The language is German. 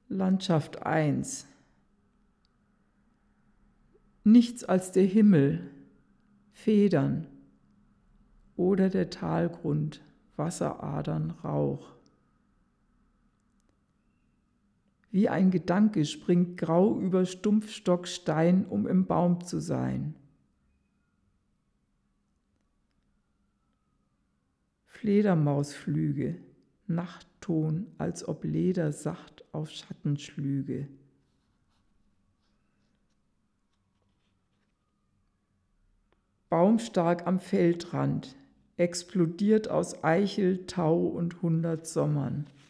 Landschaft 1. Nichts als der Himmel, Federn oder der Talgrund, Wasseradern, Rauch. Wie ein Gedanke springt grau über Stumpfstockstein, um im Baum zu sein. Fledermausflüge, Nachtton, als ob Leder sacht auf Schatten schlüge. Baumstark am Feldrand, explodiert aus Eichel, Tau und 100 Sommern.